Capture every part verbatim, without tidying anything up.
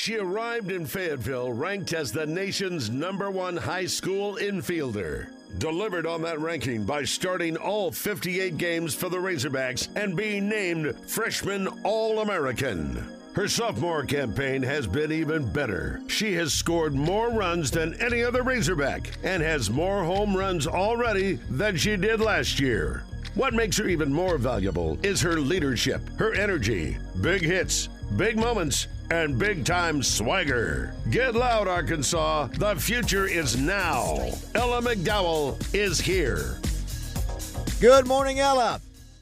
She arrived in Fayetteville ranked as the nation's number one high school infielder. Delivered on that ranking by starting all fifty-eight games for the Razorbacks and being named Freshman All-American. Her sophomore campaign has been even better. She has scored more runs than any other Razorback and has more home runs already than she did last year. What makes her even more valuable is her leadership, her energy, big hits, big moments, and big-time swagger. Get loud, Arkansas. The future is now. Ella McDowell is here. Good morning, Ella.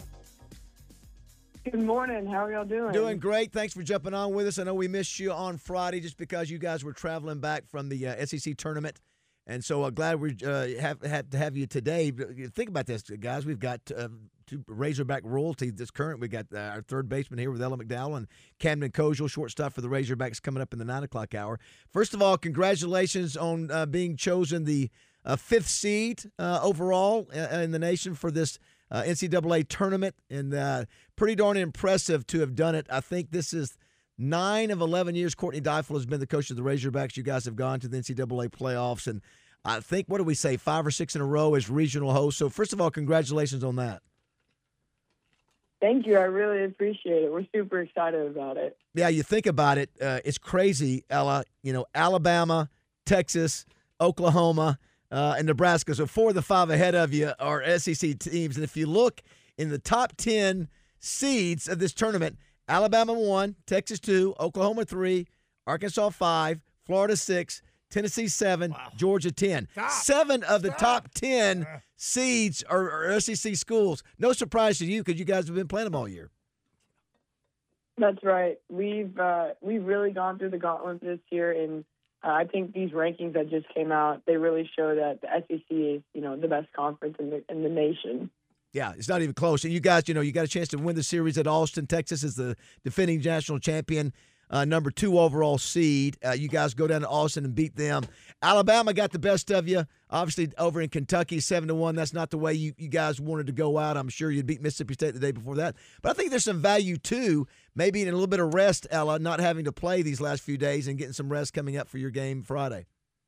Good morning. How are y'all doing? Doing great. Thanks for jumping on with us. I know we missed you on Friday just because you guys were traveling back from the uh, S E C tournament. And so uh, glad we uh, have, have to have you today. Think about this, guys. We've got uh, two Razorback royalty that's current. We got uh, our third baseman here with Ella McDowell and Camden Koziel, shortstop for the Razorbacks, coming up in the nine o'clock hour. First of all, congratulations on uh, being chosen the uh, fifth seed uh, overall uh, in the nation for this uh, N C double A tournament. And uh, pretty darn impressive to have done it. I think this is Nine of eleven years Courtney Deifel has been the coach of the Razorbacks. You guys have gone to the N C double A playoffs, and I think, what do we say, five or six in a row as regional host. So, first of all, congratulations on that. Thank you. I really appreciate it. We're super excited about it. Yeah, you think about it, uh, it's crazy, Ella. You know, Alabama, Texas, Oklahoma, uh, and Nebraska. So, four of the five ahead of you are S E C teams. And if you look in the top ten seeds of this tournament, Alabama one, Texas two, Oklahoma three, Arkansas five, Florida six, Tennessee seven, wow. Georgia ten. Stop. Seven of the Stop. top ten seeds are, are S E C schools. No surprise to you because you guys have been playing them all year. That's right. We've uh, we've really gone through the gauntlet this year, and uh, I think these rankings that just came out, they really show that the S E C is, you know, the best conference in the in the nation. Yeah, it's not even close. And you guys, you know, you got a chance to win the series at Austin. Texas is the defending national champion, uh, number two overall seed. Uh, you guys go down to Austin and beat them. Alabama got the best of you, obviously, over in Kentucky, seven to one. That's not the way you, you guys wanted to go out. I'm sure you'd beat Mississippi State the day before that. But I think there's some value, too, maybe in a little bit of rest, Ella, not having to play these last few days and getting some rest coming up for your game Friday.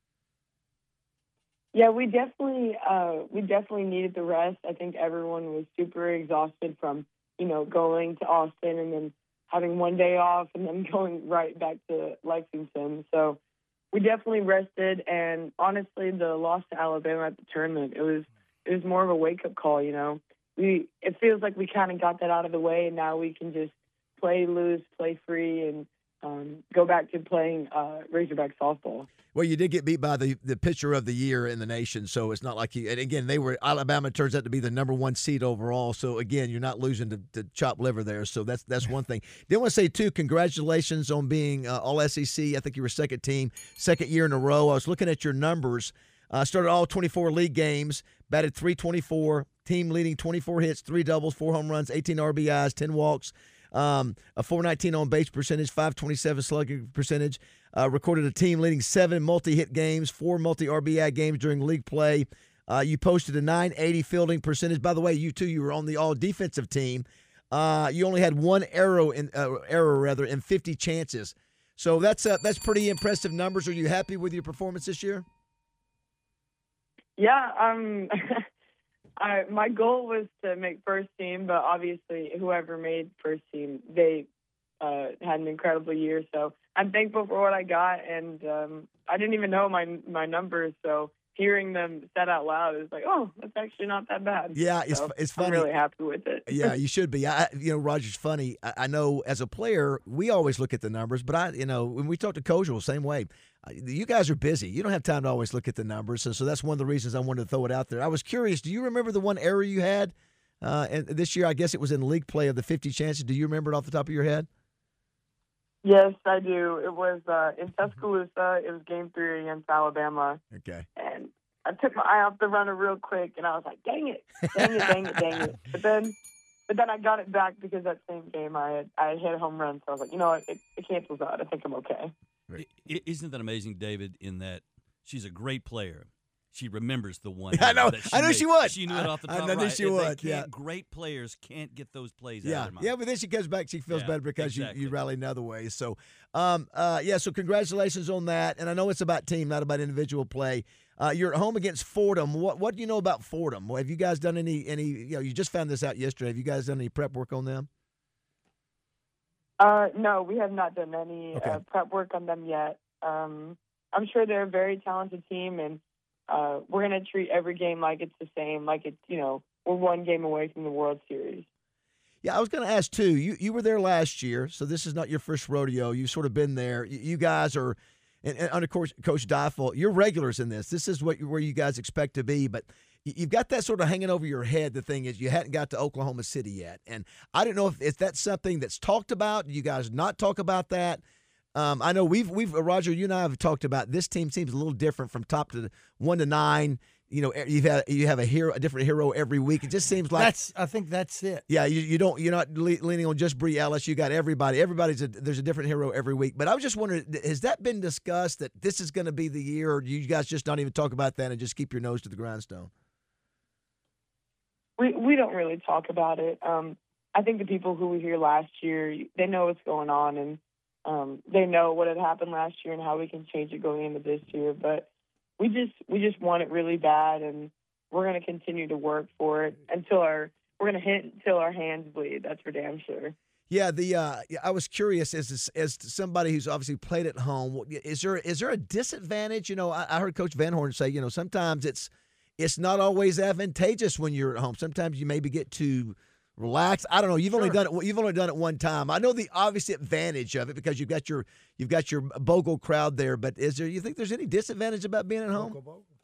Yeah, we definitely uh, we definitely needed the rest. I think everyone was super exhausted from, you know, going to Austin and then having one day off and then going right back to Lexington. So we definitely rested. And honestly, the loss to Alabama at the tournament, it was it was more of a wake up call. You know, we it feels like we kind of got that out of the way, and now we can just play loose, play free, and um, go back to playing uh, Razorback softball. Well, you did get beat by the, the pitcher of the year in the nation, so it's not like you – and again, they were – Alabama turns out to be the number one seed overall, so again, you're not losing to, to chopped liver there, so that's that's one thing. Did want to say, too, congratulations on being uh, all S E C. I think you were second team, second year in a row. I was looking at your numbers. Uh, started all twenty-four league games, batted three twenty-four, team leading twenty-four hits, three doubles, four home runs, eighteen R B Is, ten walks. Um, a four nineteen on base percentage, five twenty-seven slugging percentage. Uh, recorded a team leading seven multi-hit games, four multi-R B I games during league play. Uh, you posted a nine eighty fielding percentage. By the way, you too, you were on the all-defensive team. Uh, you only had one error in uh, error rather in fifty chances. So that's uh, that's pretty impressive numbers. Are you happy with your performance this year? Yeah, um, I, my goal was to make first team, but obviously whoever made first team, they uh, had an incredible year. So I'm thankful for what I got, and um, I didn't even know my my numbers. So hearing them said out loud, is like, oh, that's actually not that bad. Yeah, it's so it's funny. I'm really happy with it. Yeah, you should be. I, you know, Roger's funny. I, I know as a player, we always look at the numbers, but I, you know, when we talk to Koziel, same way. You guys are busy. You don't have time to always look at the numbers, so, so that's one of the reasons I wanted to throw it out there. I was curious. Do you remember the one error you had uh, and this year? I guess it was in league play of the fifty chances. Do you remember it off the top of your head? Yes, I do. It was uh, in Tuscaloosa. It was game three against Alabama. Okay. And I took my eye off the runner real quick, and I was like, dang it, dang it, dang it, dang it. But then but then I got it back because that same game I had, I had hit a home run. So I was like, you know what, it, it cancels out. I think I'm okay. Isn't that amazing, David, in that she's a great player. she remembers the one. I know. That she I knew made. she would. She knew it off the I- top. I knew right. she And they would, yeah. can't- Great players can't get those plays out Yeah, of their mind. yeah, but then she comes back, she feels Yeah, better because exactly. you, you rally in other ways. So, um, uh, yeah, so congratulations on that. And I know it's about team, not about individual play. Uh, you're at home against Fordham. What what do you know about Fordham? Have you guys done any any? You know, you just found this out yesterday. Have you guys done any prep work on them? Uh, no, we have not done any Okay. uh, prep work on them yet. Um, I'm sure they're a very talented team, and uh, we're going to treat every game like it's the same, like it's, you know, we're one game away from the World Series. Yeah, I was going to ask too. You you were there last year, so this is not your first rodeo. You've sort of been there. You, you guys are, and, and under course, Coach Deifel, you're regulars in this. This is what you, where you guys expect to be, but you- you've got that sort of hanging over your head. The thing is, you hadn't got to Oklahoma City yet, and I don't know if, if that's something that's talked about. Do you guys not talk about that? Um, I know we've we've uh, Roger, you and I have talked about this team seems a little different from top to one to nine. You know, you've had you have a hero, a different hero every week. It just seems like That's. I think that's it. yeah, you, you don't you're not le- leaning on just Bree Ellis. You got everybody. Everybody's a, there's a different hero every week. But I was just wondering, has that been discussed that this is going to be the year, or do you guys just not even talk about that and just keep your nose to the grindstone? We we don't really talk about it. Um, I think the people who were here last year, they know what's going on, and um, they know what had happened last year and how we can change it going into this year. But we just we just want it really bad, and we're going to continue to work for it until our we're going to hit until our hands bleed. That's for damn sure. Yeah, the uh, yeah, I was curious as as somebody who's obviously played at home. Is there is there a disadvantage? You know, I, I heard Coach Van Horn say, you know, sometimes it's it's not always advantageous when you're at home. Sometimes you maybe get too relaxed. I don't know. You've only Sure. done it. You've only done it one time. I know the obvious advantage of it because you've got your you've got your Bogle crowd there. But is there? You think there's any disadvantage about being at home?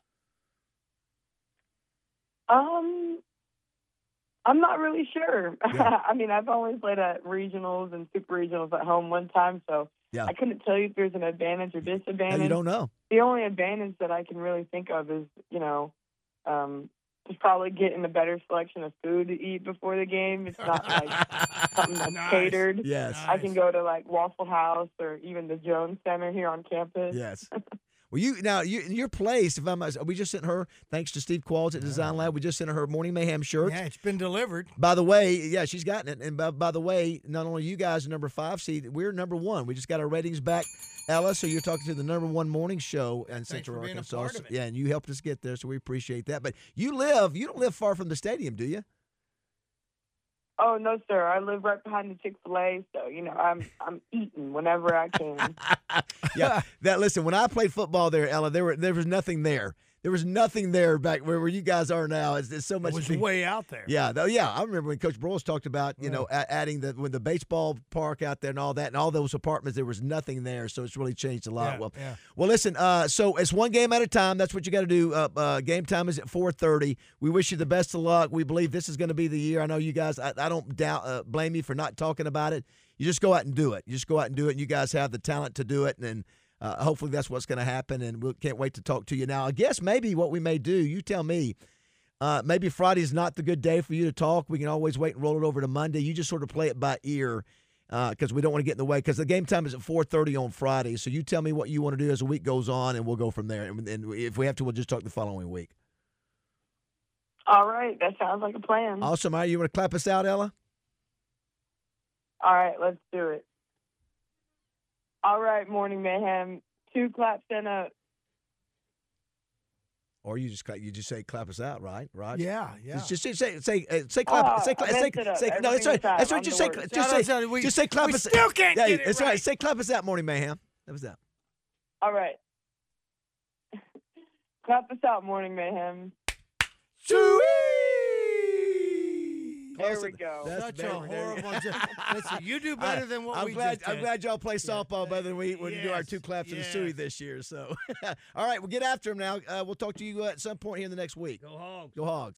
Um, I'm not really sure. Yeah. I mean, I've only played at regionals and super regionals at home one time, so Yeah. I couldn't tell you if there's an advantage or No, disadvantage. you don't know. The only advantage that I can really think of is, you know, um, just probably getting a better selection of food to eat before the game. It's not like something that's Nice. catered. Yes. I can go to like Waffle House or even the Jones Center here on campus. Yes. Well, you now you in your place. If I'm, we just sent her thanks to Steve Qualls at Design Lab. We just sent her Morning Mayhem shirt. Yeah, it's been delivered. By the way, yeah, she's gotten it. And by, by the way, not only you guys are number five seed, we're number one. We just got our ratings back, Ella. So you're talking to the number one morning show in Central for being a Arkansas. part of it. Yeah, and you helped us get there, so we appreciate that. But you live, you don't live far from the stadium, do you? Oh no, sir! I live right behind the Chick-fil-A, so you know I'm I'm eating whenever I can. Yeah. That listen, when I played football there, Ella, there were there was nothing there. There was nothing there back where, where you guys are now. It's, it's so much. It was big- way out there. Yeah, though, yeah. I remember when Coach Broyles talked about you know a- adding the when the baseball park out there and all that and all those apartments. There was nothing there, so it's really changed a lot. Yeah, well, yeah. well, listen. Uh, so it's one game at a time. That's what you got to do. Uh, uh, game time is at four thirty. We wish you the best of luck. We believe this is going to be the year. I know you guys. I, I don't doubt uh, blame you for not talking about it. You just go out and do it. You just go out and do it. And you guys have the talent to do it, and. and Uh, hopefully that's what's going to happen, and we can't wait to talk to you. Now, I guess maybe what we may do, you tell me, uh, maybe Friday's not the good day for you to talk. We can always wait and roll it over to Monday. You just sort of play it by ear because uh, we don't want to get in the way because the game time is at four thirty on Friday. So you tell me what you want to do as the week goes on, and we'll go from there. And, and if we have to, we'll just talk the following week. All right, that sounds like a plan. Awesome. All right, you want to clap us out, Ella? All right, let's do it. All right, Morning Mayhem. Two claps and a. Or you just cla- you just say clap us out, right? Right? Yeah, yeah. Just, just say say say, uh, say clap Oh, say, cla- I say, messed it up say every no that's single right time. that's right I'm just the say worst. just Shout out, say shout out. We- just say clap we us still can't yeah, get it that's right. right. Say clap us out, Morning Mayhem. That was that. All right. Clap us out, Morning Mayhem. There we go. That's Such a better, there. horrible job. Listen, you do better than what I'm we glad, just I'm did. glad y'all play softball better than we when we do our Yes, two claps in the yes. Suey this year. So, all right, we'll get after him now. Uh, we'll talk to you uh, at some point here in the next week. Go Hogs. Go Hogs.